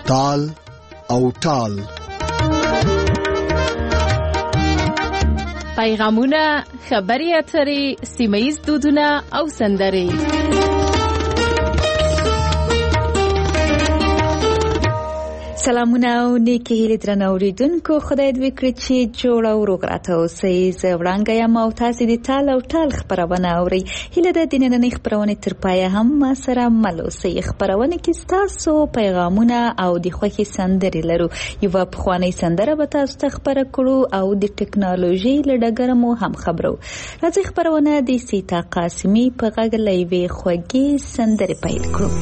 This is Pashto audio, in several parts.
تال او ټال. پیغامونه، خبري اترې، سیمه‌ییز دودونه او سندرې. سلامونه او نیکی هیلې درنه اوریدونکو، خدای دې وکړي چې جوړ او روغ راته اوسئ. زه وړانګه یم او تاسې د ټال او ټال خپرونه اورئ. هیله ده د نننۍ خپرونې تر پایه هم ما سره مل اوسئ. خپرونه کې ستاسو پیغامونه او د خوښې سندرې لرو. یوه پخوانۍ سندره به تاسو ته خپره کړو او د ټکنالوژۍ له ډګره مو هم خبرو. راځئ خپرونه د سیتا قاسمي په غږ له یوې خوږې سندرې پیل کړو.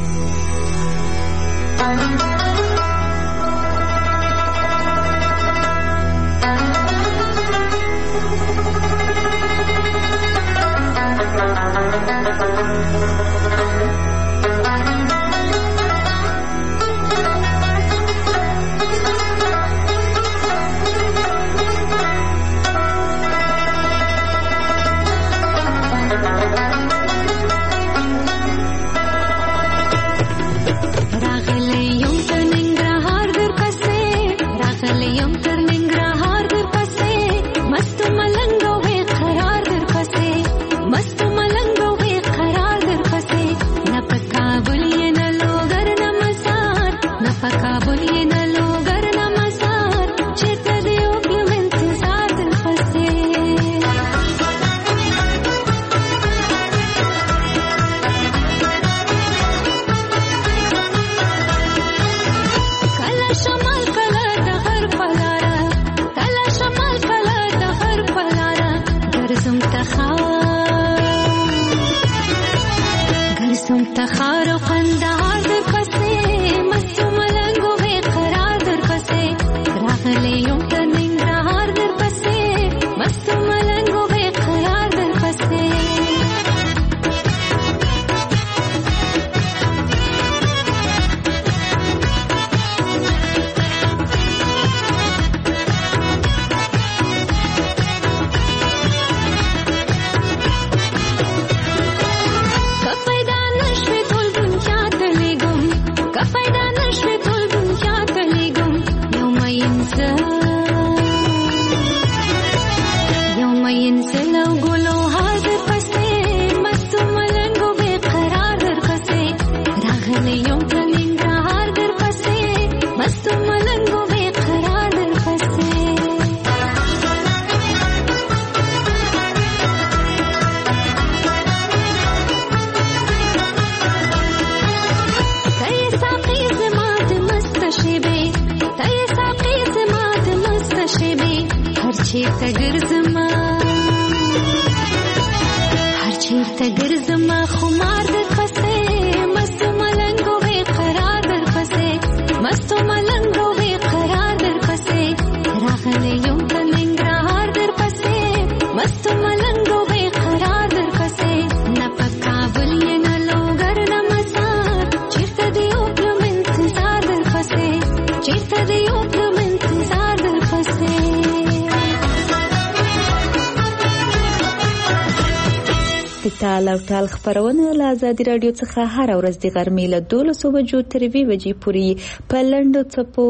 ټال او ټال خپرونه له آزادي راډیو څخه هر ورځ د غرمې له 12 بجو تر 2 بجې پورې په لنډو څپو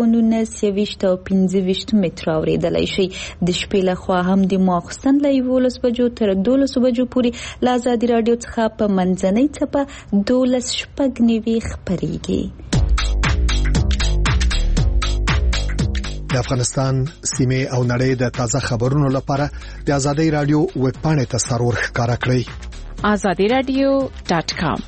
19 او 25 متره اورېدلی شي. د شپې لخوا هم د ماخوستن له 11 بجو تر 12 بجو پورې له آزادي راډیو څخه په منځنۍ څپه 12:09 خپرېږي. د افغانستان سیمه او نړۍ د تازه خبرونو لپاره د آزادي راډیو ویب پاڼې ته سرور ښکارا کړئ. azadiradio.com.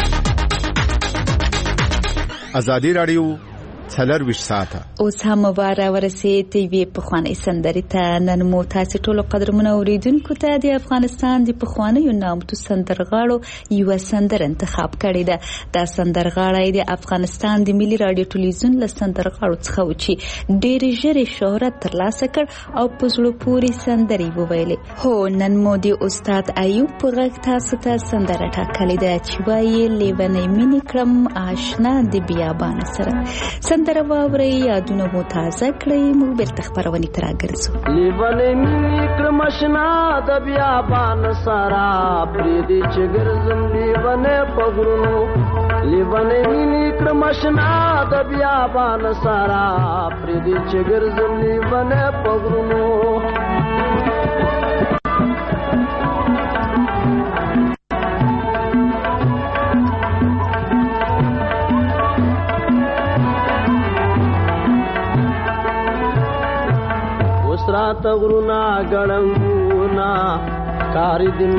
آزادي راډیو 24 ساعته اوس هم مبارک ورسید وی په خوانې سندري ته. نن مو تاسو ټول قدرمنو اوریدونکو ته د افغانستان د پخوانیو نامتو سندرغاړو یو سندر انتخاب کړی ده. دا سندرغاړی د افغانستان د ملي رادیو ټلویزیون له سندرغاړو څخه و چې ډېر ژر شهرت ترلاسه کړ او په زړه پورې سندري وویلې. هو نن مو د استاد ایوب په غږ تاسو ته سندره ټاکلې ده چې وایي لیونی مینې کړم آشنا د بیابان سره. سندره واورئ، یادونه مو تازه کړئ. موږ بیرته خپرونې ته راګرځو. لیونی مینې کړم آشنا د بیابان سره، پرېږدي چې ګرځم لیونی په غرونو، لیوانې مینې کړم اشنا د بیابان سارا پردي چې ګرځم لیوانې په غرونو وسراته غرونا ګړنګونا کاری د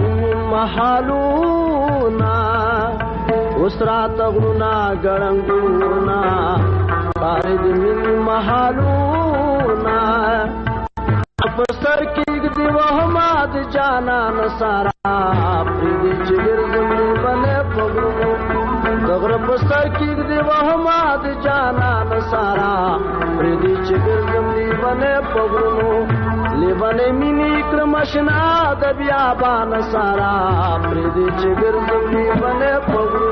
محالونا وسراته غرونا ګړنګونا کاری د محالونا په سر کې د وهمات جانان سارا پردي چې ګرځم باندې پګرو دغره په سر کې د وهمات جانان سارا پردي چې ګرځم باندې پګرو لیوانې مینې کړم اشنا د بیابان سارا پردي چې ګرځم باندې پګرو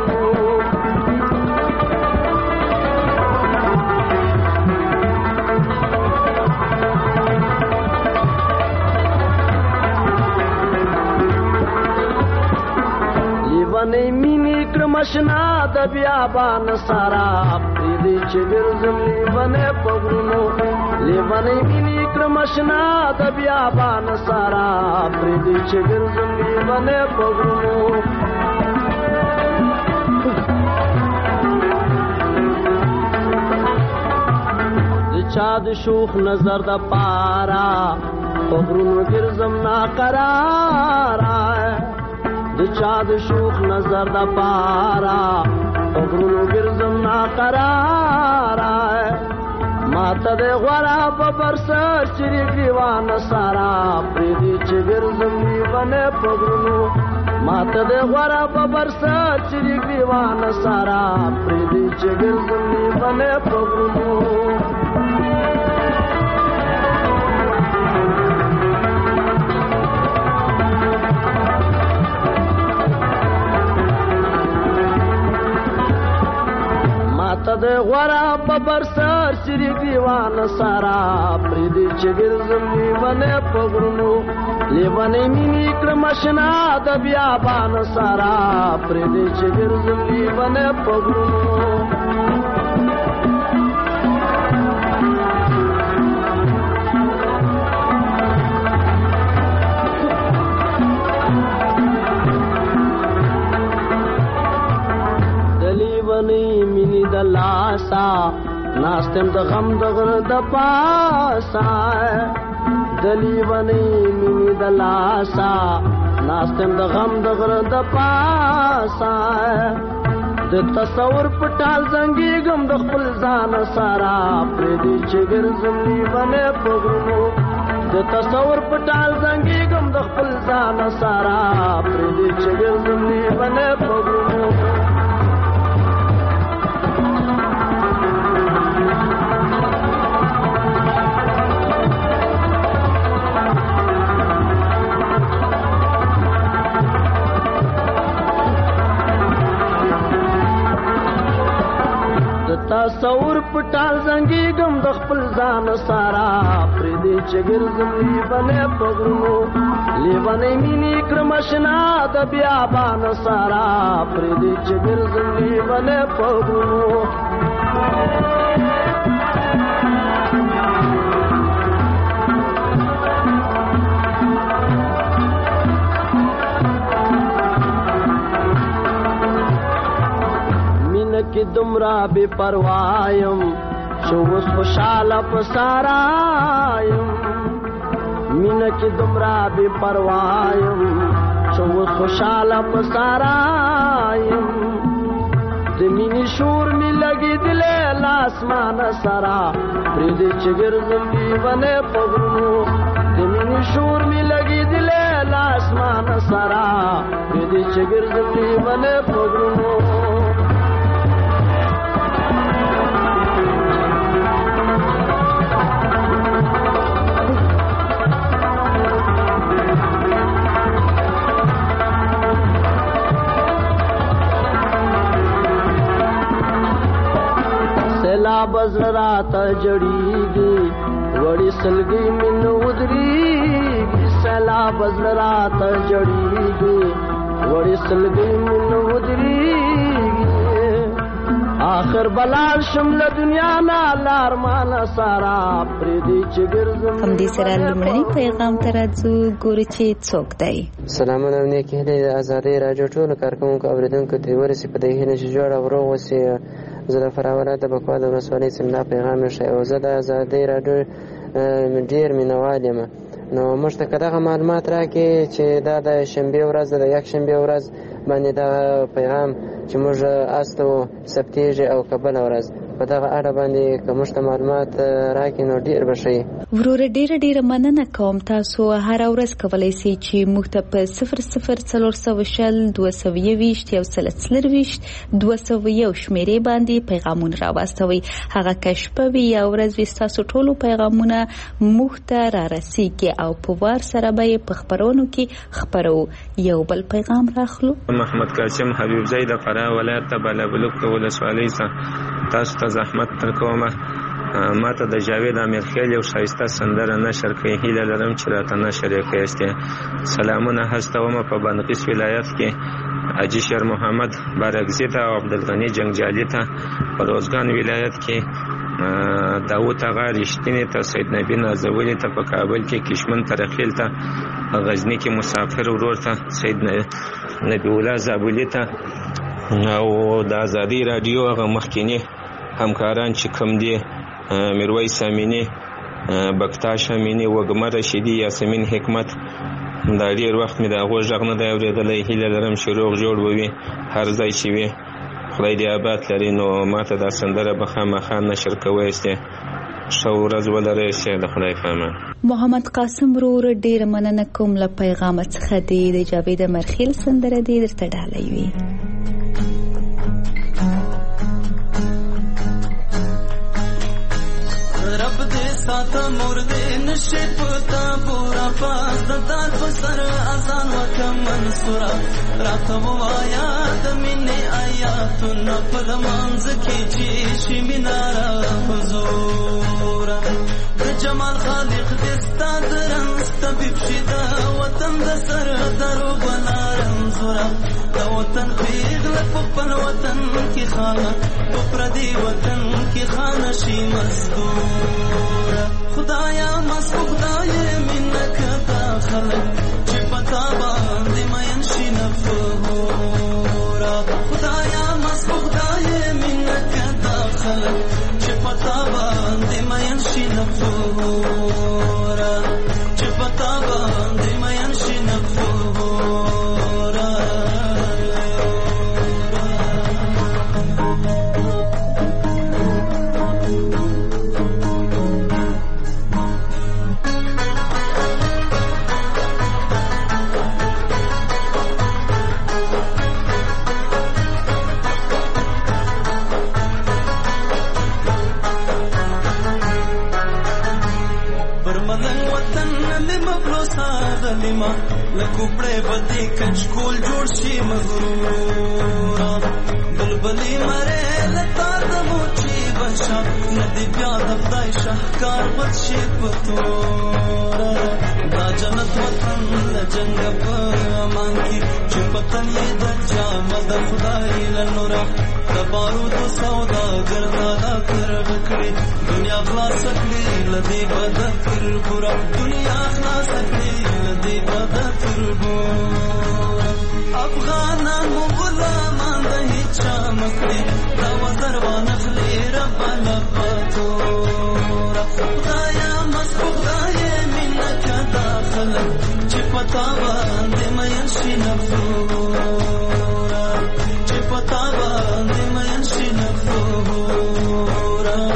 لیوانې مینې کړم اشنا د بیابان سارا پردي چې ګرځم باندې پګرو لیوانې مینې کړم اشنا د بیابان سارا پردي چې ګرځم باندې پګرو د چا د شوخ نظر د پارا پګرو ګرځم ناقرارا د چا د شوخ نظر د پارا پګرو ګرځم ناقرارا ماته د غورا په برسر چری دیوان سارا پردي چې ګرځم باندې پګرو ماته د غورا په برسر چری دیوان سارا پردي چې ګرځم باندې پګرو د غورا په برسر سری دیوان سارا پردي چې ګرځم باندې پګرو لیوانې مینې کړم اشنا د بیابان سارا پردي چې ګرځم باندې پګرو مینی د لاسا ناستم د غم د غر د پاسا دلی ونی مینی د لاسا ناستم د غم د غر د پاسا د تصور پټال زنګي غم د خپل ځان سارا پردي چې ګرځم باندې پګرو د تصور پټال زنګي غم د خپل ځان سارا پردي چې ګرځم باندې پګرو تصور پټال زنګي غم د خپل ځان سارا پردي چې ګرځم باندې پګرو لیوانې مینې کړم اشنا د بیابان سارا پردي چې ګرځم باندې پګرو کې دمرا بے پروايم شو وس خوشاله پسارایم مینه کې دمرا بے پروايم شو وس خوشاله پسارایم د مینې شور می لګي دل لاسمان سرا پردي چې ګرځم باندې پګرو د مینې شور می لګي دل لاسمان سرا پردي چې ګرځم باندې پګرو بزرات جڑیږي وړي سلګي من ودريږي سلا بزرات جڑیږي وړي سلګي من ودريږي اخر بلال شم له دنیا نه لار مان سارا پردي چې ګرځم. هم دې سره لمړني پیغام ترځو ګوري چې څوک دی. سلامونه نیک هیلې د آزادۍ راډیو ټولو کارکوونکو اوریدونکو ته ورسې په دې هیله چې جوړ او روغ اوسئ. زه د فراه ولایت د بکواه د ولسوالۍ څخه پیغام ښیي او زه د آزادۍ راډیو ډېر مینوال یم. نو موږ ته که دغه معلومات راکړي چې دا د شنبې ورځ ده، د یکشنبې ورځ باندې دغه پیغام چې موږ استو ثبتېږي او که بله ورځ په دغه اړه باندې که موږ ته معلومات راکړي نو ډېر به ښه وي. وروره ډېره مننه کوم. تاسو هره ورځ کولی شئ چې موږ ته په 004020 220 241 شمېرې باندې پیغامونه راواستوئ. هغه که شپه وي یا ورځ وي ستاسو ټولو پیغامونه موږ ته رارسیږي او په وار سره به یې په خپرونو کې خپرو. یو بل پیغام راخلو. محمد قاسم حبیبزی د فراه ولایت د بالابلوک د ولسوالۍ څخه تاسو ته زحمت درکومه. ما ته د جاوید امیرخیل یو ښایسته سندره نشر کړئ. هیله لرم چې راته نشر یې کړئ. سلامونه هستومه په بادغیس ولایت کې حاجي شیر محمد بارکزي ته او عبدالغني جنګجالي ته، په روزګان ولایت کې داود اغا رښتینې ته، سید نبی نازولي ته، په کابل کې کشمن ترخیل ته، غزني کې مسافر ورور ته، سید نبی الله زابلي ته او د آزادۍ راډیو هغه مخکینی همکاران چې کوم دي میرویس امینی، بکتاش امینی، وګمه رشیدي، یاسمین حکمت، دا ډېر وخت مې د هغو غږ نه دی اورېدلی. هیله لرم چې روغ جوړ به وي هر ځای چې وي. خدای دې آباد لري. نو ما ته دا سندره به خامخا نشر کوی سي. ښه ورځ ولرئ. د خدای په امان. محمد قاسم وروره ډېره مننه کوم له پیغامه څخه دی. د جاوید امیرخیل سندره دې درته ډالۍ وي. رب دې ساته مور دې نشي پتا پورا پاس د دار په سر اذان وکم منصورا راته وایا د مینې آیاتونه په لمانځ کې چې شي مینارا حضور د جمال خالق دې ستاد رنس طبيب شدا وطن د سر درو بلارم زورا د وطن پیغله په خپل وطن کې خانه په پردي وطن کې خانه شي مزدور. خدایا مسکو خدای منک تا خلق چې پتا باندې مین شي نفورا. خدایا مسکو خدای منک تا خلق چې پتا باندې مین شي نفورا. چې پتا باندې مین شي نفورا. لکوپړې بدې کچکول جوړ شي مغرورا. بلبلې مرې لتا د موچي بشا ندی بیا د خدای شهکار بد شي پتورا. دا جنت وطن له جنګ په امان کې چې پتن یې د جامه د خدای له نورا. د بارودو سوداګر دا کړ کړې دنیا خلاص کړې لدی بد تر پورا. دنیا خلاص کړې لدی بد تر پورا. افغانان غلامان د هیڅ مکړې دا وزر وانخلې رب لپتورا. خدایا مسکو خدای منک داخل چې پتا باندې مین شي نفورا. چې پتا باندې مین شي نفورا.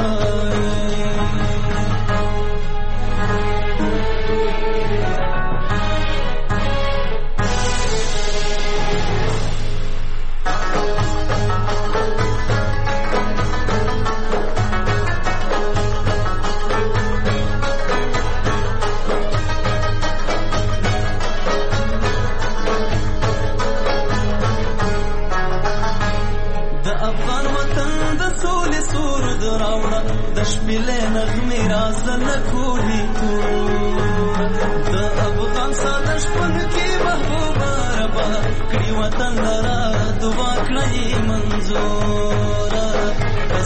شپېلې نغمې راز د نکولې تور د افغان ساده شپږ کې محبوبه ربا کړي وطن لرا دعا کړئ منظوره.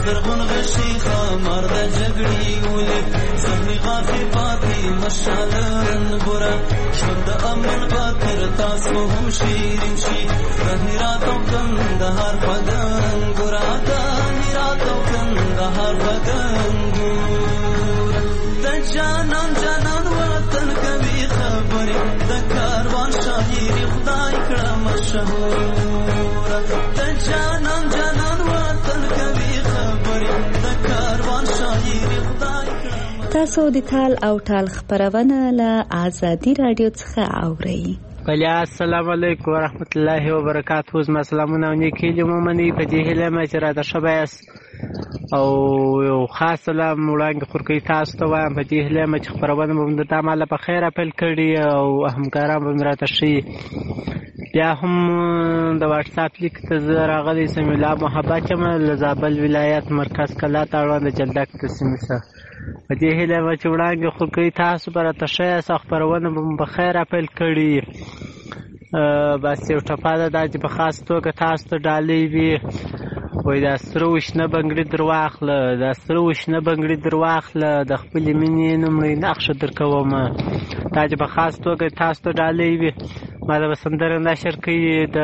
درغن غشي خمر د جګړې ولې زهري غافي پاتې مشالن ګورا شند امن باتر تاسو هم شیرین شي رهرات او کندهار پدن ګورا د هرات او کندهار پدن ګورا د جانان جانان وطن کوي خبرې د کاروان شاعري خدای کړه مشهور د جانان جانان وطن کوي خبرې د کاروان شاعري خدای کړه. تاسو د تال او ټال خبرونه له آزادي رادیو څخه اورئ. بله السلام علیکم ورحمت الله وبرکاته. زما سلامونه او نیکې دې ومنئ. په دې هیله یم چې راته ښه به یاست او یو خاص سلام وړاندې خورکوي تاسو ته وایم. په دې هیله یم چې خپرونه به مو د تا ماله په خیر پیل کړي او همکاران به مې راته ښي. بیا هم د واټساپ لیک ته زه راغلی سمیع الله محبت یم له زابل ولایت مرکز کلا ته اړوند جلدک د سیمې څخه. په دې هیله یم چې وړاندې خورکوي تاسو به راته ښه یاست او خپرونه به مو په خیر پیل کړي. بس یو ټپه ده دا چې په خاص توګه تاسو ته ډالۍ وي وایي دا سره وشنه بنګړي در واخله دا سره وشنه بنګړي در واخله د خپلې مینې لومړۍ نقشه در کومه. دا چې په خاص توګه تاسو ته ډالۍ وي. ما د به سندره نشر کوي د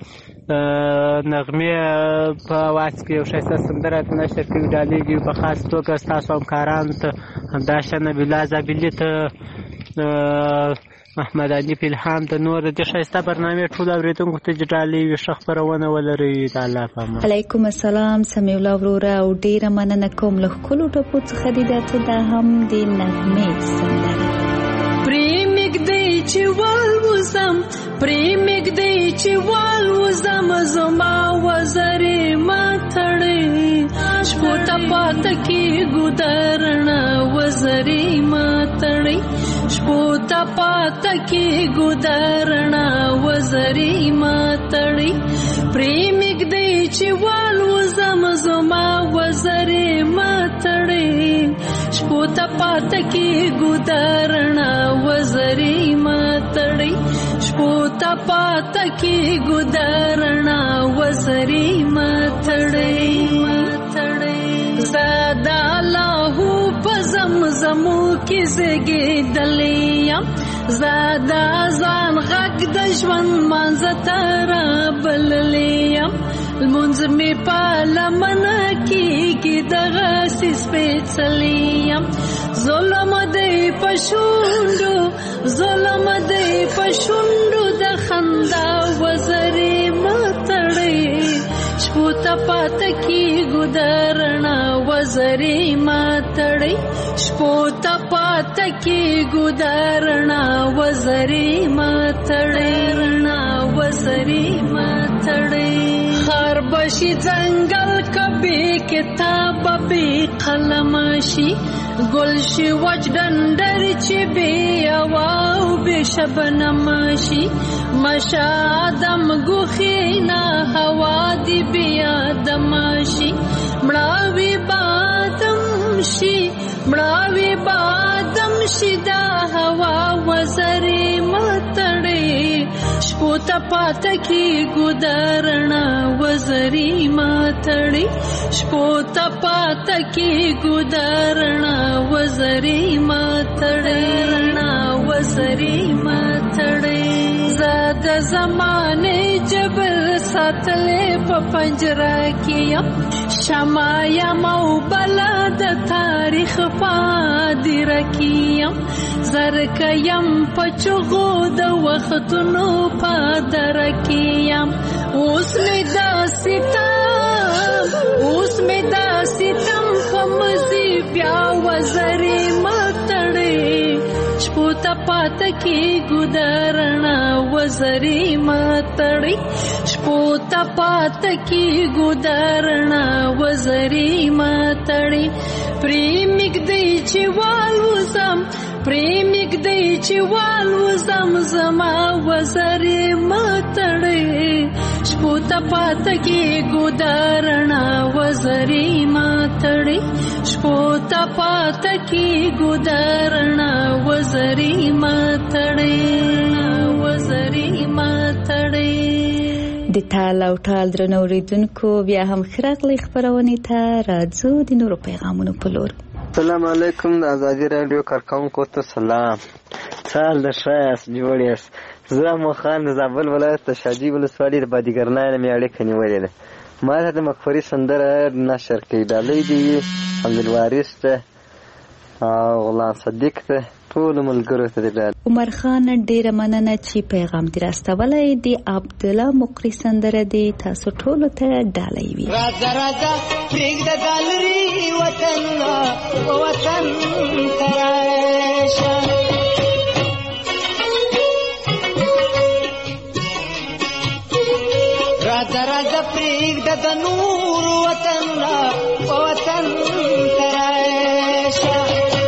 نغمې په اواز کې یو ښایسته سندره نشر کوي ډالۍ وي په خاص توګه ستاسو همکارانو ته همداشان نبیالله زابلي ته محمد علي فلحام ته نور د ښایسته برنامې ټولو اورېدونکو ته ډالۍ وي. ښه خپرونه ولرئ. د الله په امان. علیکم السلام سمیع الله وروره او ډېره مننه کوم له ښکلو ټپو څخه دې درته دا هم د نغمې سندره. پرېمږدی چې والوزم پرېمږدی چې والوزم زما وزرې ماتړې شپو ته پاته کېږو درڼه وزرې ماتړې شپو ته پاته کېږو درڼه وزرې ماتړې پرېمږدی چې والوزم زما وزرې ماتړې شپو ته پاته کېږو درڼه وزرې ماتړې شپو ته پاته کېږو درڼه وزرې ماتړې زه د الله په زمزمو کې زیږېدلې یم زه د ځان غږ د ژوند منځ ته رابللې یم لمونځ مې په لمنه کېږي دغسې سپېڅلی یم ظلم دی په شونډو ظلم دی په شونډو د خندا وزرې ماتړې شپو ته پاته کېږو درڼه وزرې ماتړې شپو ته پاته کېږو درڼه وزرې ماتړې رڼا وزرې ماتړې خر بشي ځنګل کبي کتاب بې قلم شي ګل شي وچ ډنډر چې بې هوا او بې شبنم شي مشه آدم ګوښې نه هوا دې بې آدم شي مړاوي بادم شي مړاوي بادم شي دا هوا وزرې ماتړې شپو ته پاته کېږو درڼه وزرې ماتړې شپو ته پاته کېږو درڼه وزرې ماتړې رڼا وزرې ماتړې زه د زمانې جبر ساتلې په پنجره کې یم شمع یم او بلا د تاریخ پادره کې یم زرکه یم په چغو د وختونو پادره کې یم اوس مې دا ستم په مزي بیا وزرې ماتړې شپو ته پاته کېږو درڼه وزرې ماتړې شپو ته پاته کېږو درڼه وزرې ماتړې پرېمږدی چې والوزم پرېمږدی چې والوزم زما وزرې ماتړې شپو ته پاته کېږو درڼه وزرې ماتړې شپو ته پاته کېږو درڼه وزرې ماتړې وزرې ماتړې. د تال او ټال درنو اوریدونکو بیا هم ښه راغلئ خپرونې ته. راځو د نورو پیغامونو په لور. السلام علیکم. د ازادي راډیو کارکونکو ته سلام. سهار د ښه یاست، جوړ یاست. زه مخان د زابل ولایت د شاجوی ولسوالۍ د بادیګرنای نه مې اړیکه نیولې ده. ما ته د مغفري سندره نشر کړي. ډالۍ دي عبدالوارث ته او غلام صدیق ته، ټولو ملګرو ته دې. عمر خان ډیره مننه چې پیغام دې راستولی. د عبدالله مقری سندره دې تاسو ټولو ته ډالۍ وي. راځه راځه پرېږده ګالري وطنونه وطن ته راشه. راځه راځه پرېږده د نور وطنونه وطن ته راشه.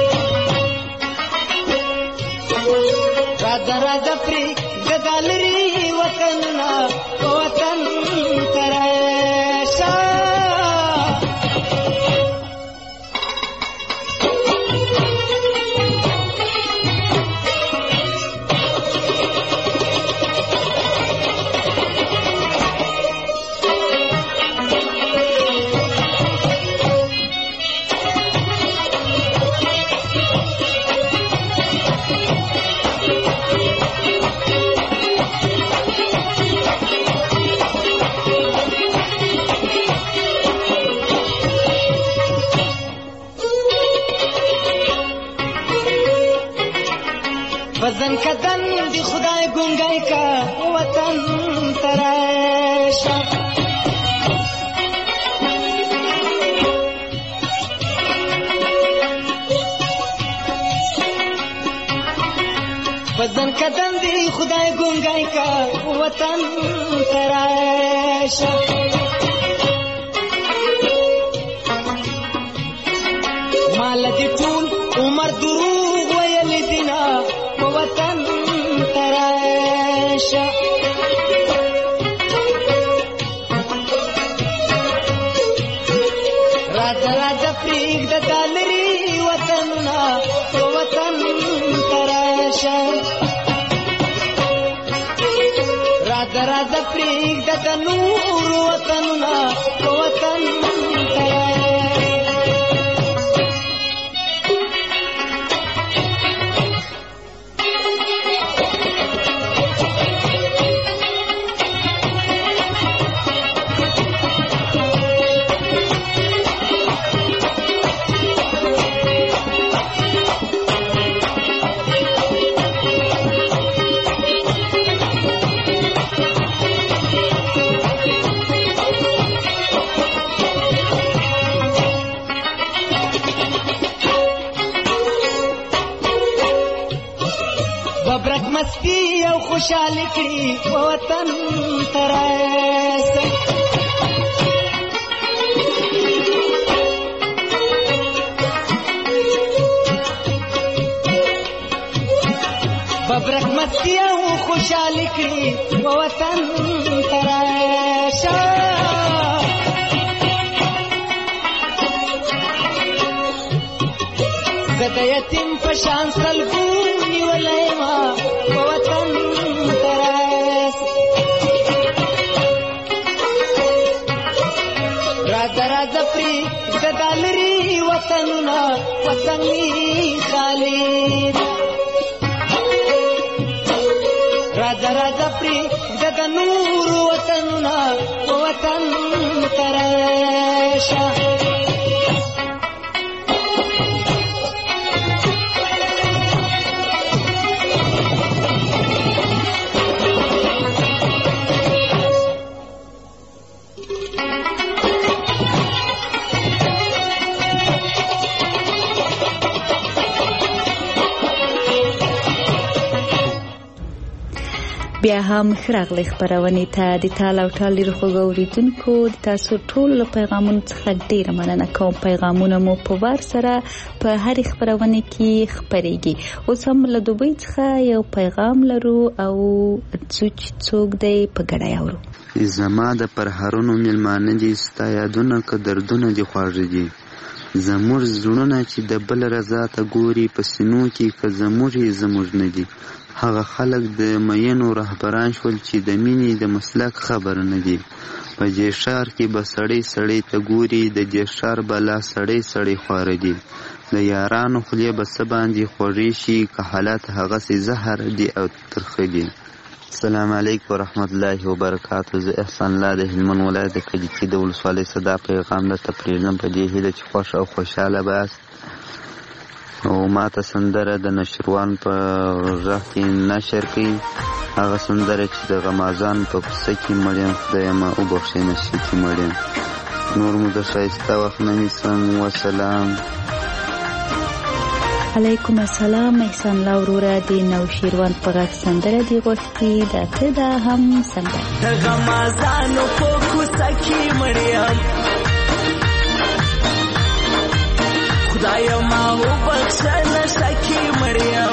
راځه راځه پرېږده ګالري وطنونه وطن ته راشه. وطن کدن دی خدای گنگای کا وطن تراشه. وطن کدن دی خدای گنگای کا وطن تراشه. مال دی ټول عمر دروغ ویل دینا وطن تراشه. راځه راځه پرېږده ګالري وطنونه وطن تراشه. راځه راځه پرېږده د نور وطنونه وطن تراشه. مستی او خوشحالی کړي وطن تراشه. ببرک مستی او خوشحالی کړي وطن تراشه. زه د یتیم په شان سلګو نیولی ما وطن تراشه. راځه راځه پرېږده ګالري وطنونه وطن مې خالي. راځه راځه پرېږده د نور وطنونه وطن تراشه. بیا هم ښه راغلئ خپرونې ته. د تال او ټال ډېرو خوږو اورېدونکو د تاسو ټولو له پیغامونو څخه ډېره مننه کوم. پیغامونه مو په وار سره په هرې خپرونې کې خپرېږي. اوس هم له دوبۍ څخه یو پیغام لرو او څوک دی په ګډه یې اورو. زما د پرهرونو میلمانه دي، ستا یادونه که دردونه دي خواږه دي. زموږ زړونه چې د بل رضا ته ګوري په سینو کې که زموږ یې زموږ نه دي. هغه خلک د مینو رهبران شول چې د مینې د مسلک خبر نه دي. په دې ښار کې به سړی سړی ته ګوري، د دې ښار بلا سړی سړی خواره دي. د یارانو خولې به څه باندې خوږې شي که حالات هغسې زهر دي او ترخه دي. السلام علیکم ورحمت الله وبرکاتو. زه احسان الله د هلمند ولایت د کجکي د ولسوالۍ صدا پیغام درته پرېږدم په دې هیله چې خوښ او خوشحاله به یاست. او ماته سندره د نشروان په غږ کې نشر کړي، هغه سندره چې د غمازان په پسه کې مړ یم، خدایه ما وبخښئ نشي کې مړ یم. نور مو د ښایسته وخت نه نیسم. وسلام. علیکم السلام. احسان الله وروره د نوشیروان په غږ سندره دی غوښتي، دا ته دا هم سندره د غمازانو په کوڅه کې مړ یم، خدایه ما وبخښه نشه کې مړ یم.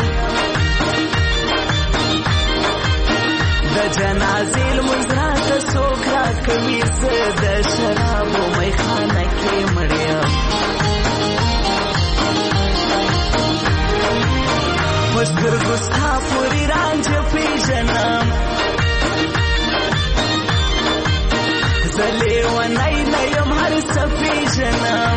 د جنازې لمونځ راته څوک راکوي، زه د شرابو میخانه کې مړ یم. په سترګو ستا پورې رانجه پېژنم، زه لیونی نه یم هر څه پېژنم.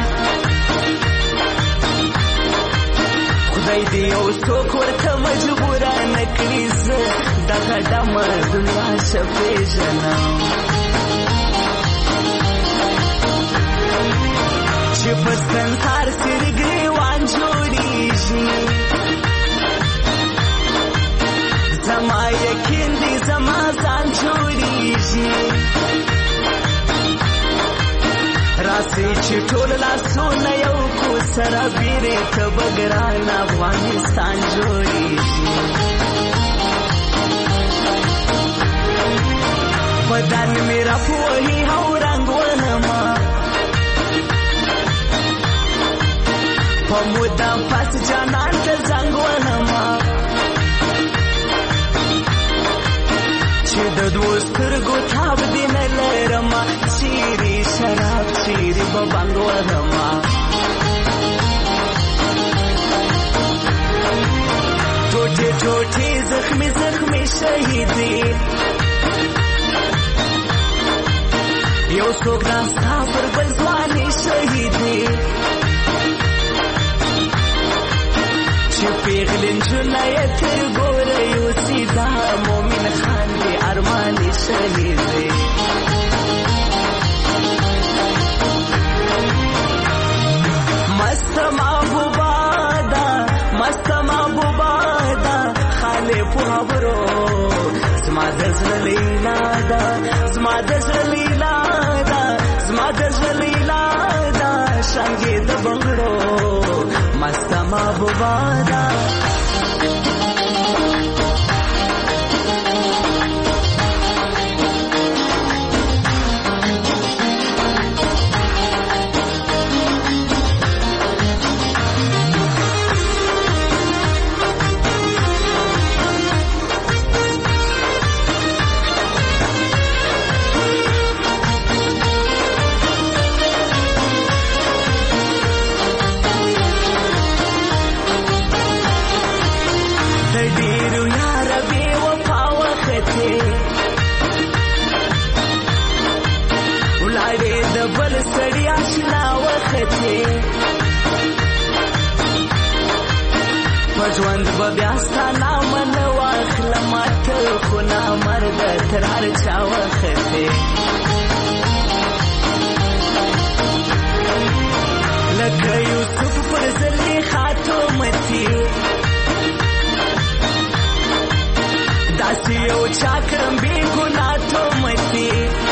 خدای دې یو څوک ورته مجبوره نه کړي، زه دغه ډمه دنیا ښه پېژنم. چې په سنسار سرې ګریوان جوړېږي، زما یقین دی زما ځان جوړېږي. راسئ چې ټول لاسونه یو کو سره بیرې ته به ګران افغانستان جوړېږي. بدن مې راپوهي او رنګ ونما، په مدام پس جانان ته زنګ ونما. چې د دوو سترګو تاب دې نه لرمه، چیرې شراب چیرې به بنګ وهمه. ټوټې ټوټې زخمې زخمې شهیدې، یو څوک راستا پر بل ځوانې شهیدې. چې پیغلې نجونه یې تر ګوره یوسي، دا مومن خان دې ارمانې شهیدې. مست محبوبه ده، مست محبوبه ده، خالې په خبرو زما د زړه لیلا ده، زما د زړه لیلا ده، زما د زړه لیلا ده، شانګې د بنګړو مست محبوبه ده. ژوند به بیا ستا نامه نه واخلم، ته خو نامرده تر هر چا وختې. لکه یوسف پر زلیخا تومتي، داسې یو چا کړم بې ګناه تومتي.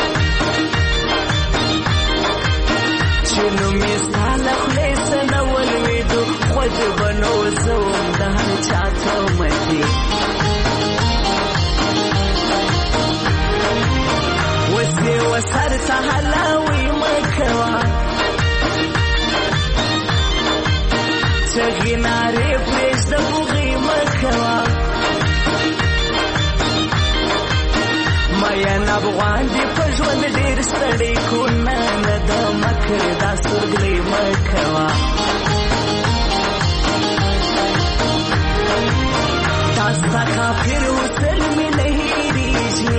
چې نوم یې ستا له خولې څه نه ولوېدو، خود به نو زه وم د هر چا تومتي. اوس دې وسر ته هلاوی مه کوه، چغې نارې پرېږده بوغې مه کوه. مین افغان دې په ژوند ډېر ستړی کو، نه نه د مکه فکر دا سرګلې مکوا تاستا کافر وصل می نه هېریږي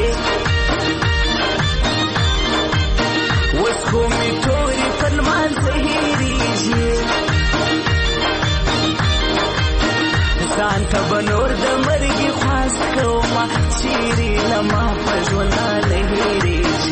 اوس خو مې تورې پر لمانځه هېریږي ځان ته به نور د مرګي خواست کومه چیرې له ما په ژوندانه هېرېږي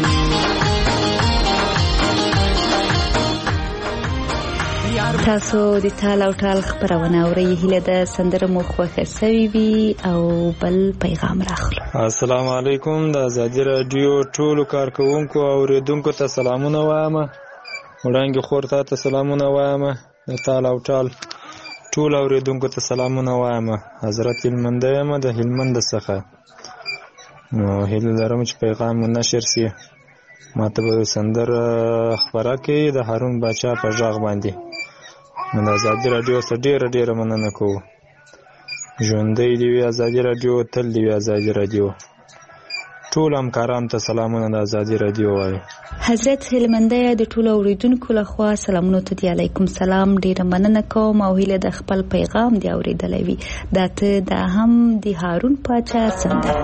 تاسو د تال او ټال خبرونه اورئ. هیله ده سندره مو خوښه سوي وي او بل پیغام راخلو. السلام علیکم. د ازادي رادیو ټولو کارکوونکو او اوریدونکو ته سلامونه وایم. وړاندې خور ته سلامونه وایم. د تال او ټال ټول اوریدونکو ته سلامونه وایم. حضرت هلمنده یم د هلمند څخه. نو هیله لرم چې پیغام مو نشر سي. ما ته به سندره خبره کوي د هارون باچا په غږ باندې. نو د ازادي رادیو څخه ډیره ډیره مننه کوو. ژوندی دی وي ازادي رادیو، تل دی وي ازادي رادیو. ټول همکارانو ته سلامونه د ازادي رادیو وایي. حضرت هلمنده د ټولو اوریدونکو لخوا سلامونه ته دی. علیکم سلام. ډیره مننه کوم او هیله د خپل پیغام دی اوریدلی وي. دا ته دا هم د هارون باچا سندره.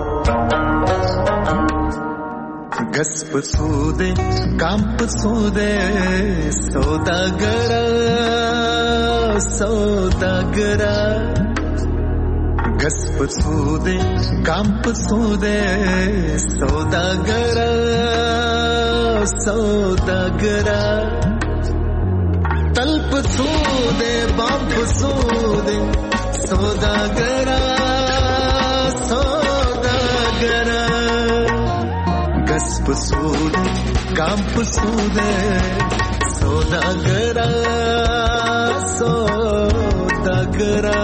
گس پسوده کام پسوده سوداگرا سوداگرا گس پسوده کام پسوده سوداگرا سوداگرا تل پسوده بام پسوده سوداگرا سوداگرا گس پسوده کام پسوده سوداگرا سوداگرا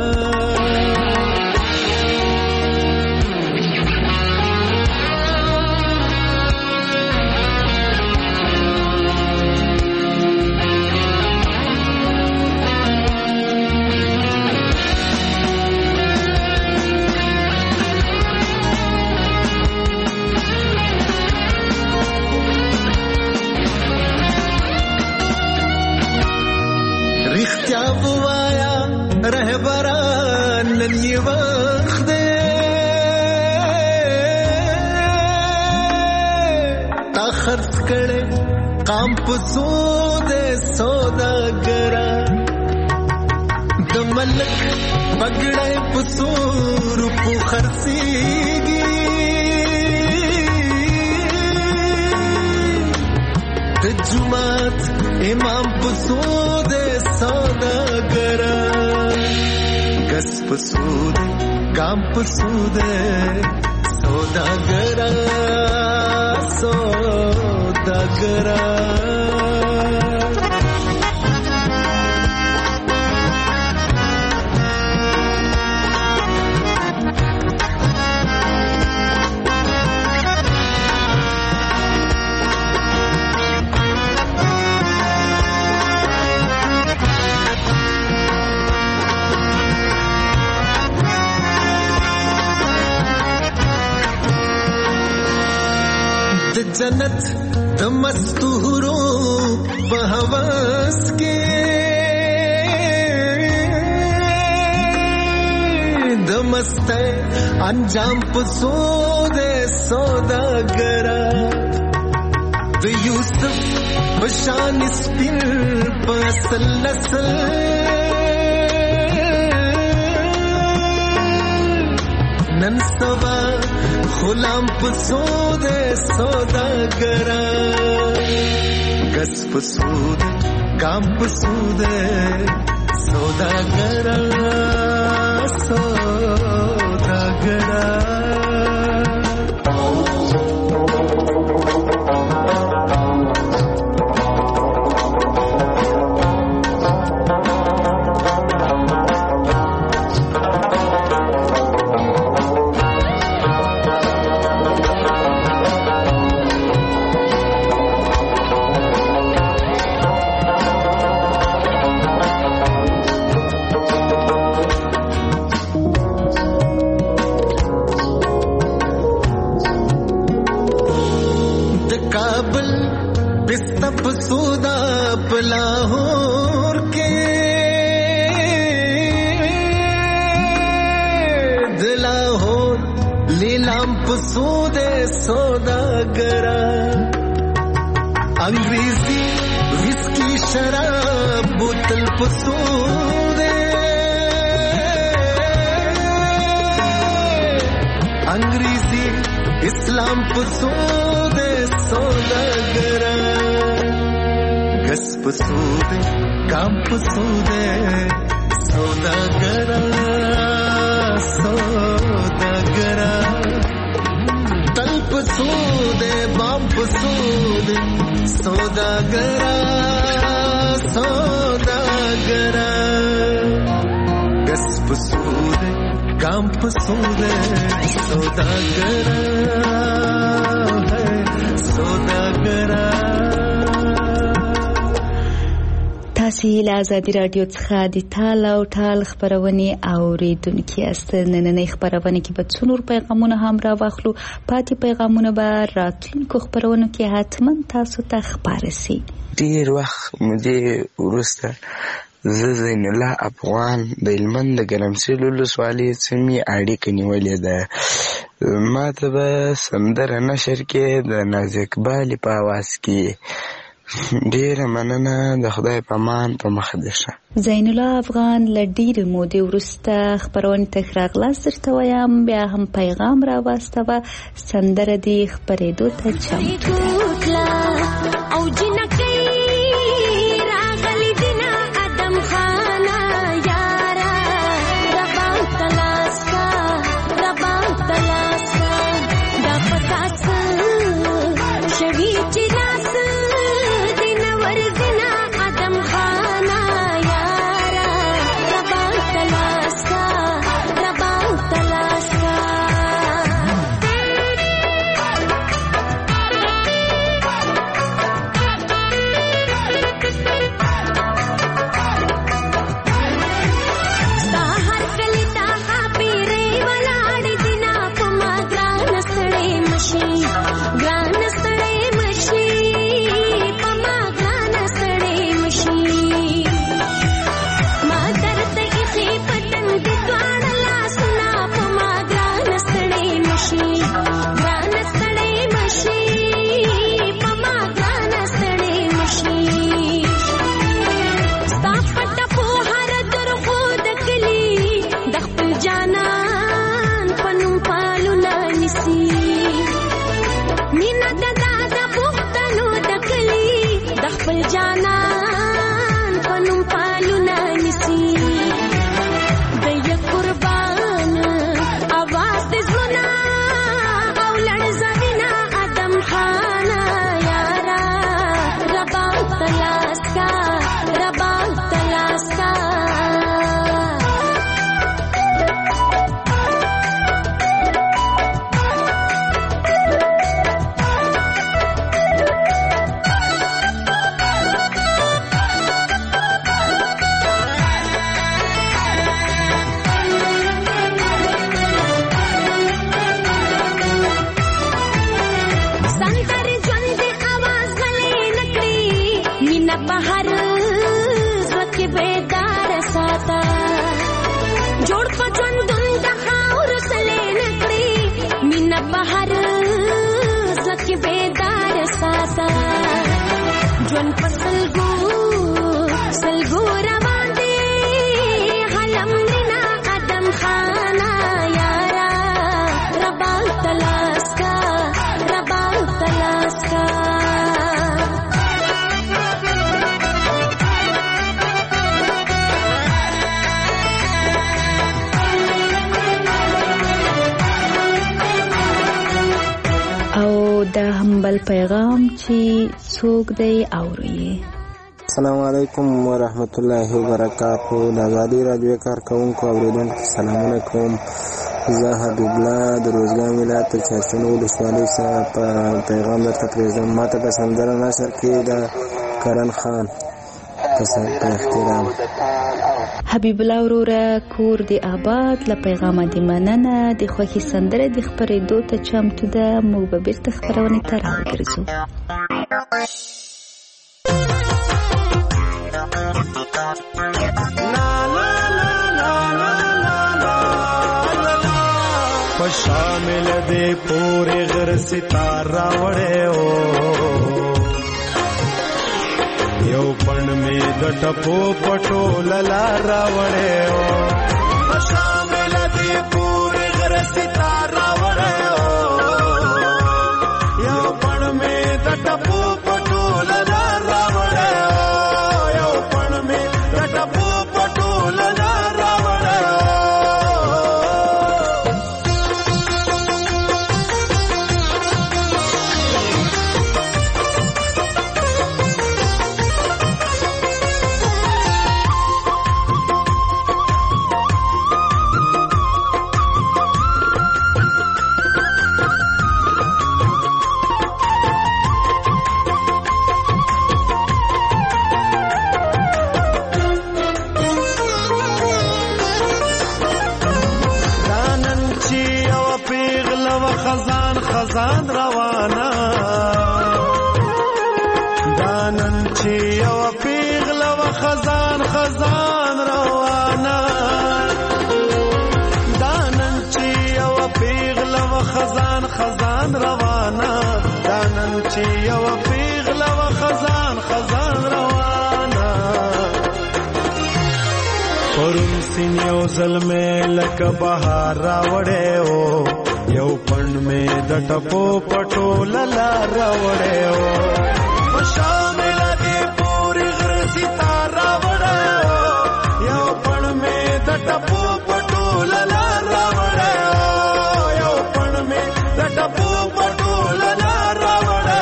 رهبران نن یې وخت دی تا خرڅ کړې قام په سودې سوداګرا د ملک پګړې په سور په خرڅيږي د جمعات امام په سودې سوداګرا گس پسوده کام پسوده سوداگرا سوداگرا जन्नत د مستورو په هوس کې د مسته انجام په سودې سوداګرا د یوسف بشان سپین په سلسل نن سبا غلام پسوده سوداگرا گس پسوده کام پسوده سوداگرا سوداگرا پلاهور کې دلاهور لیلام پسود سوداګرا انګریزي ویسکی شراب بوتل پسود انګریزي اسلام پسود سوداګرا گس پسود کام پسود سوداګرا سوداګرا تل پسود بام پسود سوداګرا سوداګرا گس پسود کام پسود سوداګرا سوداګرا. تاسو له ازادي رادیو څخه د ټال او ټال خبرونه اوریدونکو یاست. نننۍ خبرونه کې به څنور پیغامونه هم را واخلو. پاتې پیغامونه به راتلونکو خبرونو کې حتما تاسو ته خبرې شي. ډیر وخت مودې ورسته زه زین الله افغان د هلمند د ګرمسیر ولسوالۍ سیمې اړیکه نیولې ده. ما ته به سندره نشر کې د ناز اقبال په اواز کې. ډیره مننه. د خدای په امان په مخ دې شه. زین الله افغان له ډیرې مودې وروسته خبرونه ته راغلاست. درته وایم بیا هم پیغام راواستوه. سندره دې خپرېدو ته چمتو ده. او جنکۍ راغلی دینا ادم خانه یاره ربا تلاسا ربا تلاسا دا پتاڅ شوی چې لاس دینا ورزنا ادم خانه یاره ربا تلاسا ربا تلاسا. بل پیغام چې څوک دی اوري. السلام علیکم ورحمت الله وبرکاتہ. د ازادي رادیو کارکونکو اوریدونکو سلامونه کوم. زه حبیب الله د روزګان ولایت د چارشنو ولسوالۍ څخه په پیغام درته پرېږدم. ماته په سندره نشر کې د کرن خان په احترام. حبیب الله وروره کور دی آباد. له پیغامه دی مننه. د خوښي سندره د خپرېدو ته چمتو ده. موږ به بیرته خپرونې ته راوګرځو. شامل دې پورې غر ستار راوړې او یو پړ مې د ټپو پټو للا راوړې او شامل دې پورې غر ستار راوړې او یو پړ مې د ټپو پټو للا راوړې او یو پړ مې د ټپو پټو للا راوړې خزان روانه دانن چې یو پیغله و خزان روانه دانن چې یو پیغله و خزان روانه دانن چې یو پیغله و خزان روانه پرون سین یو ظلمه لکه بهار راوړې او یو پڼ مې د ټپو پټو للا راوړې او شامل دې پورې غر ستار راوړې او یو پڼ مې د ټپو پټو للا راوړې او یو پڼ مې د ټپو پټو للا راوړې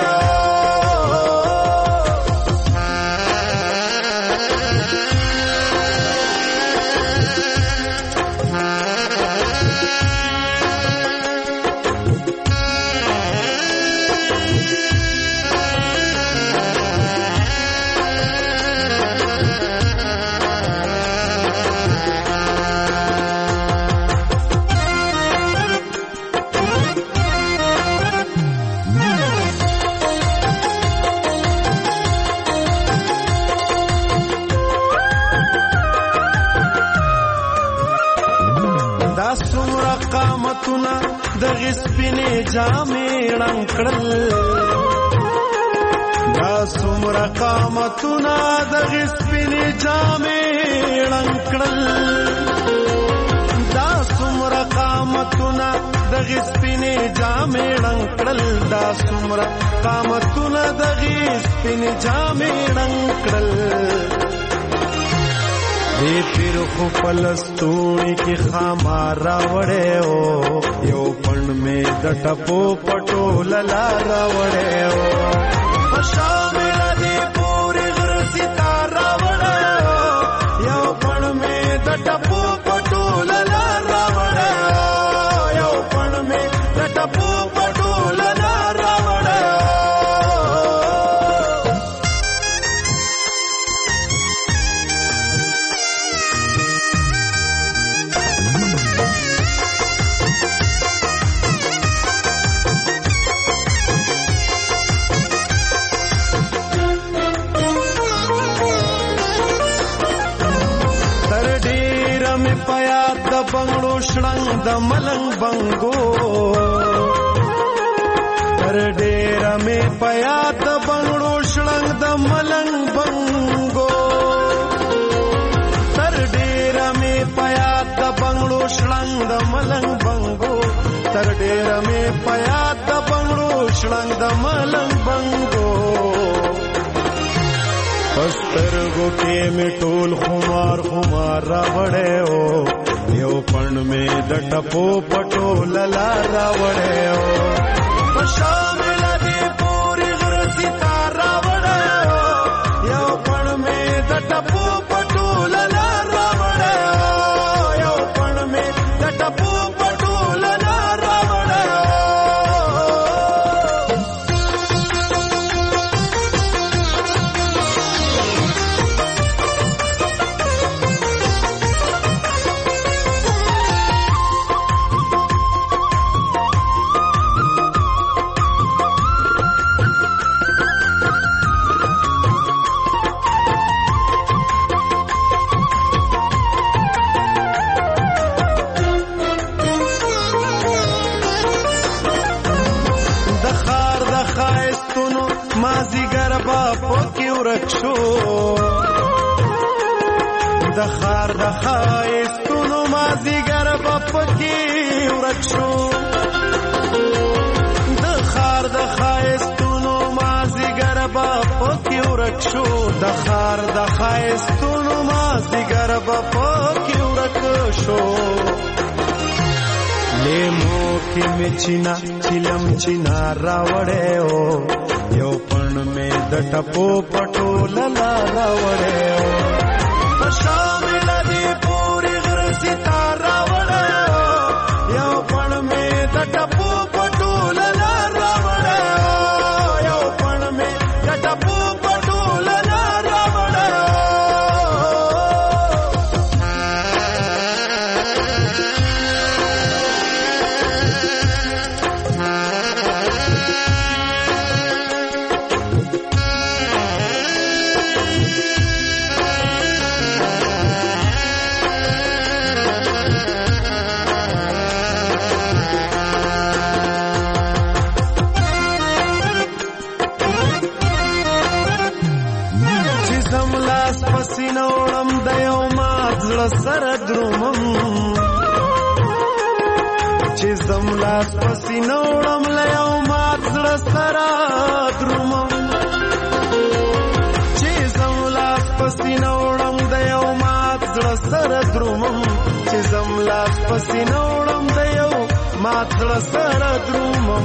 دغه سپینې جامې رنګ کړل دا څومره قامتونه دغه سپینې جامې رنګ کړل دا څومره قامتونه دغه سپینې جامې رنګ کړل دا څومره قامتونه دغه سپینې جامې رنګ کړل دې پیر خو فلسطونی کې خامار راوړې او یو پڼ مې د ټپو پټو للا راوړې او شامل دې پورې غر ستار راوړې او یو پڼ مې د ټپو پټو للا راوړې او یو پڼ مې د ټپو پټو للا راوړې بنگړو شړنګ د ملنګ بنګو تر ډېر مې پیا د بنگړو شړنګ د ملنګ بنګو تر ډېر مې پیا د بنگړو شړنګ د ملنګ بنګو تر ډېر مې پیا د بنگړو شړنګ د ملنګ بنګو پسترګو کې مې ټول خمار راوړې او یو پڼ مې د ټپو پټو للا راوړې او شامل دې پورې غر ستار راوړې او یو پڼ مې د ټپو پټو للا راوړې او یو پڼ مې د ټپو پټو للا راوړې د خار د ښایستونو مازدیګر به پکې ورک شو د خار د ښایستونو مازدیګر به پکې ورک شو د خار د ښایستونو مازدیګر به پکې ورک شو لیمو کې مې چینا چیلم چینا راوړې او یو پڼ مې د ټپو پټو للا راوړې او په شامل دې پورې غر ستاره راوړې او یو پڼ مې د ټپو پټو للا راوړې او یو پڼ مې د ټپو پټو للا راوړې پسینوړم د یو مات زړه سره درومم چې زم لاس پسینوړم له یو مات زړه سره درومم چې زم لاس پسینوړم د یو مات زړه سره درومم چې زم لاس پسینوړم د یو مات زړه سره درومم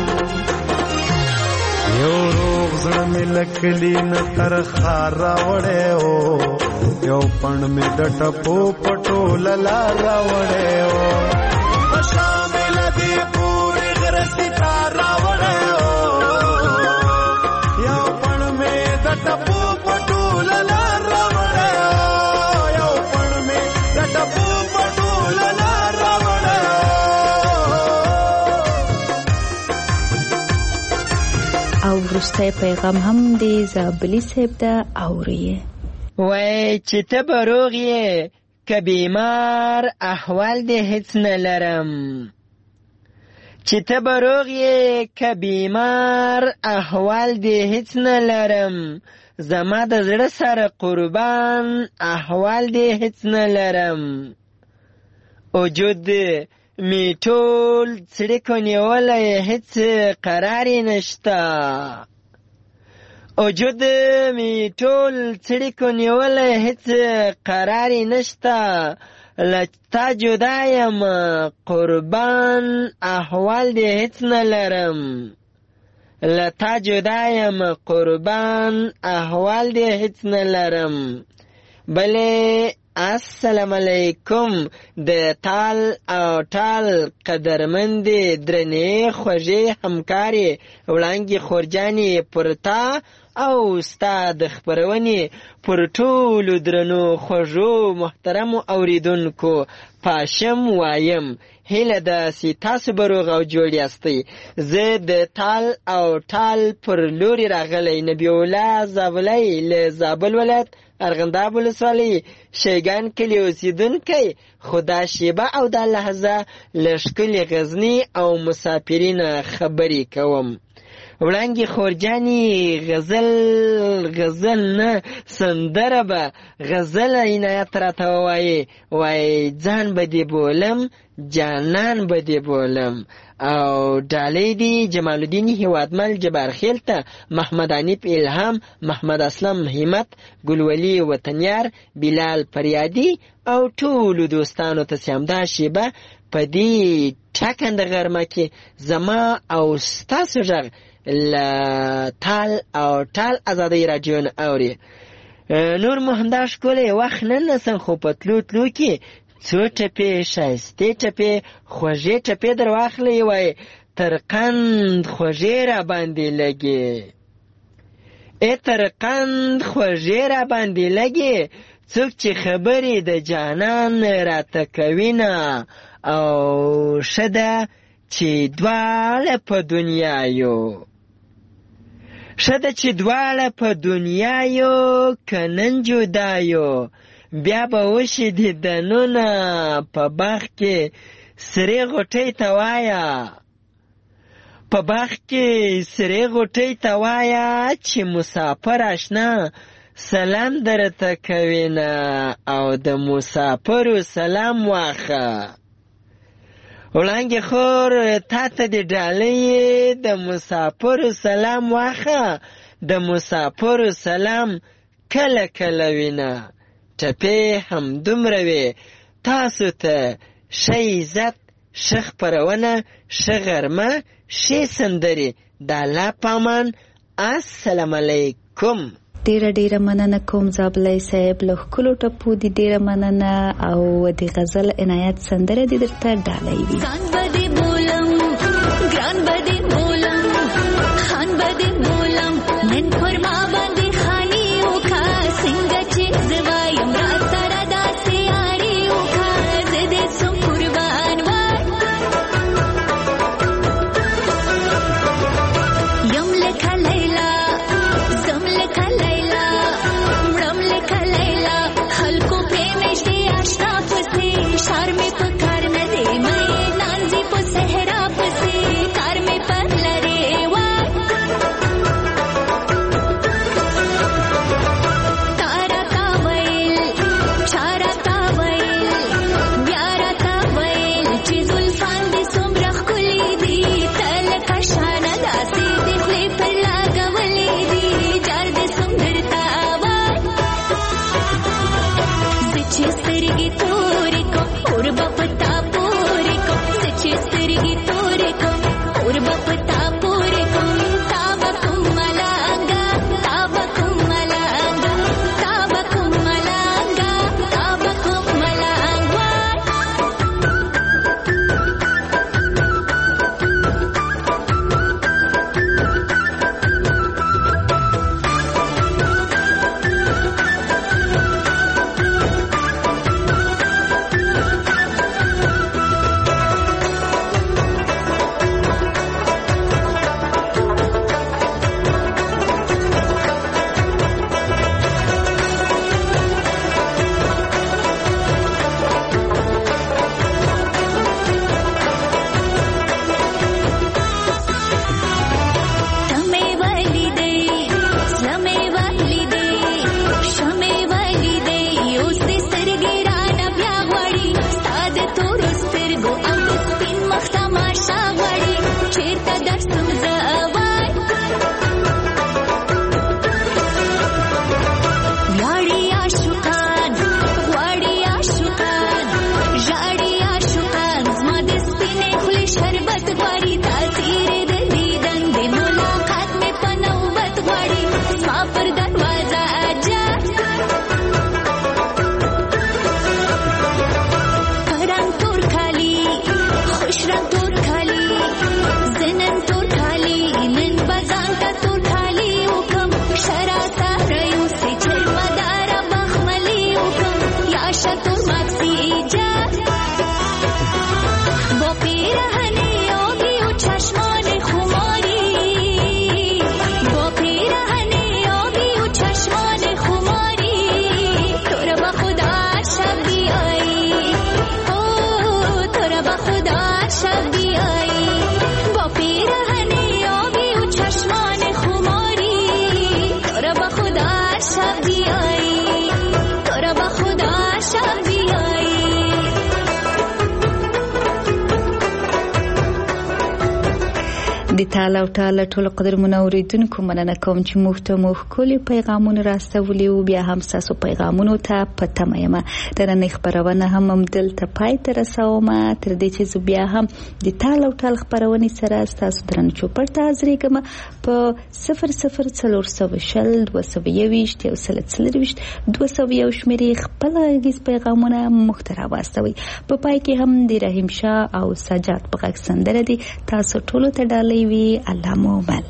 یو روغ زړه مې لکلی نه تر خار راوړی او یو پڼ مې د ټپو پټو للا راوړی او په شامل دې پورې غر ستاره راوړی او یو پڼ مې د ټپو پټو للا راوړی او یو پڼ مې د ټپو پټو للا راوړی او وروستی پیغام هم د زابلي صاحب ده اوري وای چې ته به روغ یې که بیمار احوال دې هیڅ نه لرم چې ته به روغ یې که بیمار احوال دې هیڅ نه لرم زما د زړه سره قربان احوال دې هیڅ نه لرم وجود می ټول څړیکو نیولی هیڅ قرارې نشته وجود می ټول څړیکو نیولی هیڅ قرارې نشته له تا جدا یم قربان احوال دې هیڅ نه لرم له تا جدا یم قربان احوال دې هیڅ نه لرم بلې السلام علیکم د تال او ټال قدرمندې درنې خوږې همکارې وړانګې خورجانې پر تا او ستا د خپرونې پر ټولو درنو خوږو محترمو اوریدونکو پاشم وایم هیله ده چې تاسو به روغ او جوړ یاستئ زه د تال او ټال پر لوري راغلی نبی الله زابلی له زابل ولایت ارغنداب ولسوالۍ شیګان کلي اوسېدونکی خو دا شیبه او دا لحظه له ښکلې غزني او مسافرینه خبرې کوم وړانګې خورجانې غزل نه سندره به غزل عنایت راته ووایې وایي ځان به دې بولم جانان به دې بولم او ډالۍ دي جمال الدین هیوادمل جبار خیل ته محمد عنیف الهام محمد اسلم همت ګلولي وطنیار بلال فریادي او ټولو دوستانو ته چې همدا شیبه په دې ټاکنده غرمه کې زما او ستاسو غږ له تال او ټال ازادۍ راډیو نه اوري نور مو همدا ښکلی وخت نه نسم خو په تلو تلو کې څو ټپې ښایستې ټپې خوږې ټپې در واخلئ وای تر قند خوږې را باندې لګې تر قند خوږې را باندې لګې څوک چې خبرې د جانان راته کوینه او ښه ده چې دواړه په دنیا یو ښه ده چې دواړه په دنیا یو که نن جدا یو بیا به وشي دیدنونه په باغ کې سرې غوټۍ ته وایه په باغ کې سرې غوټۍ ته وایه چې مسافر اشنا سلام درته کوینه او د مسافرو سلام واخه. وړانګې خور تا ته د ډالۍ د مسافرو سلام واخه، د مسافرو سلام کله کله وینه. ټپې هم دومره وې تاسو ته ښه عزت، ښه خپرونه، ښه غرمه، ښې سندرې. د الله په امان. السلام علیکم. ډیره مننه کوم زابلای صاحب له ښکلو ټپو دي. ډیره مننه او د غزل عنایت سندره دې درته ډالۍ وي. ګران به دې بولم خان به دې بولم نن پر ما باندې خاني وکا څنګه چې زه وایم راته را داسې یاري وکا زه دې سم قربان وای یم لکه لیلا زم لکه لیلا مړم لکه لیلا خلکو پرې مشتې اشنا پسې شار مې په کار نه دی مې نانځي په صحرا پسې کار مې پر لرې وای تارا تا ویل چارا تا ویل بیارا تا ویل چې زلفان دې څومره ښکلي دي تل کشانه داسې دې خولې پر لګولې دي جار دې سندرتا وای زه چې سترګې تورې کوم اور به پتا پورې کوم زه چې سترګې تورې کوم اور به پتا پورې کوم تا به کوم ملنګه تا به کوم ملنګه تا به کوم ملنګه تا به کوم ملنګ وای د تعالی او تعالی ټول قدرمن اوریدونکو مننه کوم چې موږ ته مو ښکلي پیغامونه راستولي او بیا هم تاسو پیغامونو ته پته مېم د نن خبرونه هم دلته پای ته رسوم تر دې چې بیا هم د تعالی او تعالی خبرونه سره تاسو درنه چوپړ ته حاضرې کوم په 0040 222 او 222 شمیرې خپل غږیز پیغامونه محتوا واستوي. په پای کې هم د رحیم شاه او سجاد په غږ سندره دي تاسو ټول ته ډالۍ وي. الله مو بل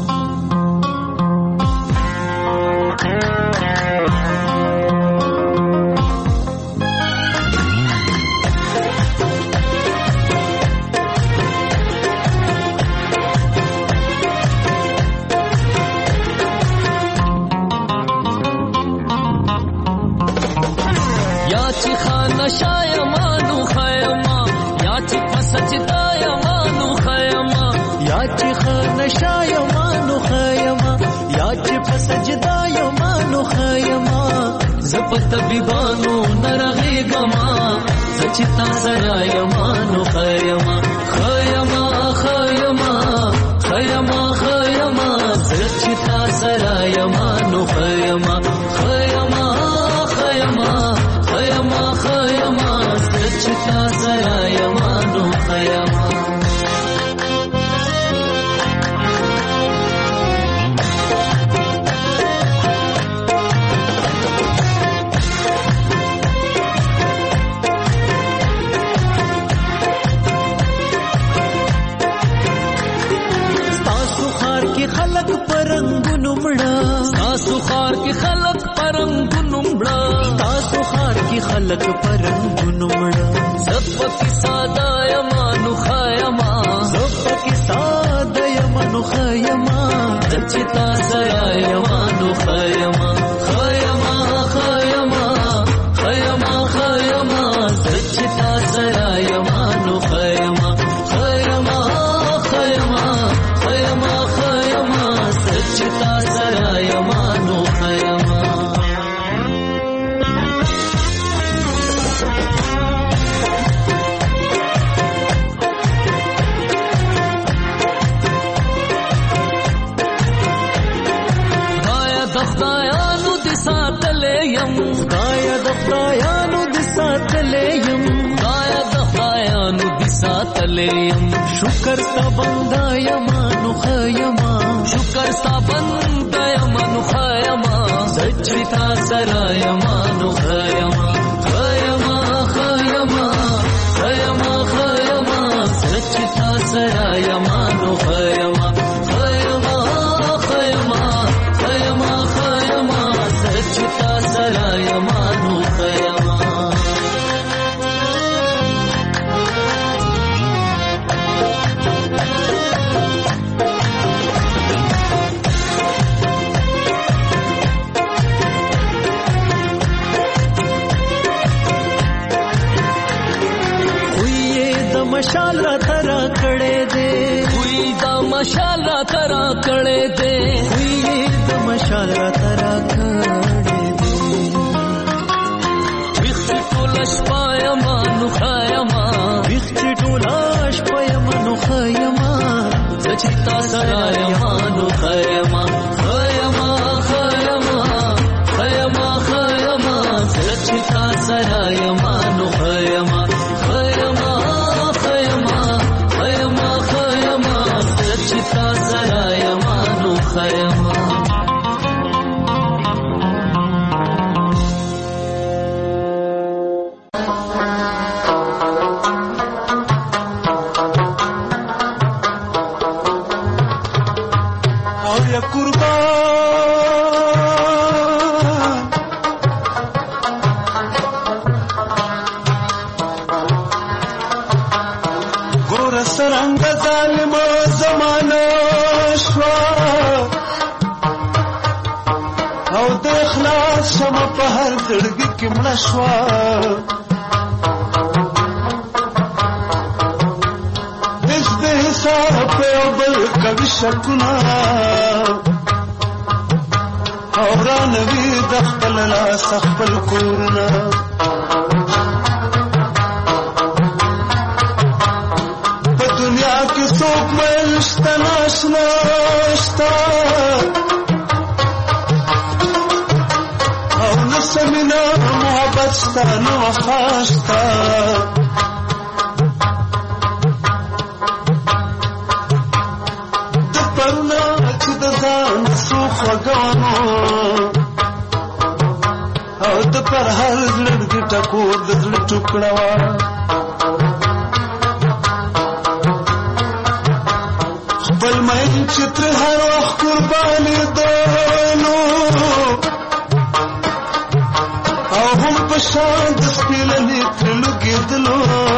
یا چې خانه شایمانو خیما یا چې پسجدا یمانو خیما یا چې خانه شایمانو خیما یا چې پسجدا یمانو خیما زپ طبيبانو نرغيګما زچتا سره یمانو خیما خیما خیما خیما خیما زچتا سره یمانو خیما خیما خیما خیما خیما زچتا سره یمانو خیما خلق پرنګونو مړه تاسو خار کې خلق پرنګونو مړه تاسو خار کې خلق پرنګونو مړه زپ کې ساده یمانو خیما زپ کې ساده یمانو خیما دچتا سره یمانو خیما خیما خیما خیما خیما دچتا سره یمانو خیما خیما خیما خیما خیما سچتا سره یمانو خیما خدایا د خدایانو د ساتلې یم خدایا د خدایانو د ساتلې یم خدایا د خدایانو د ساتلې یم شکر تا بندا یمانو خیما شکر تا بندا یمانو خیما سچتا سره یمانو خیما خیما خیما خیما خیما سچتا سره یمانو خیما خیما خیما خیما خیما سچتا سره یمانو خیما مشال را ترا کړه دے وی دا مشال را ترا کړه دے وی دا مشال را ترا کړه دے وخت ټولاش پایما نو خایما وخت ټولاش پایما نو خایما زچتا سره یمانو خایما خایما خایما خایما خایما زچتا سره یمانو خایما خایما چتا سره یمانو خیما او یا قربان ګور سرنګ ظالم زمانه شوا او د اخلاص شم په هر زړګي کې مړه شوا دش د حساب په بل کوي شکونه او را نوی د خپل لاس خپل کورونه دنیا کې څوک مېشته ناشنا شته او نه سمینه محبت شته نه وفا شته د پرونه چې د ځان څو خوږانو او د پر هر زړګي ټکور د زړه ټوکړه وه خپل مین چتر هر وخت قرباني دونو او هم په شان د سپیلنې ترلو کېدلو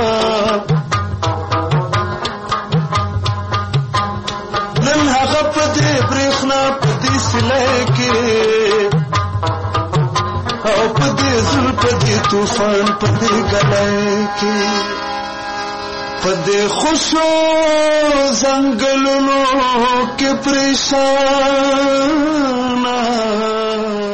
نن هغه په دې برېښنا په دې سلای کې او په دې زړه په دې طوفان په دې ګلای کې پدې خوشو زنګلونو کې پریشان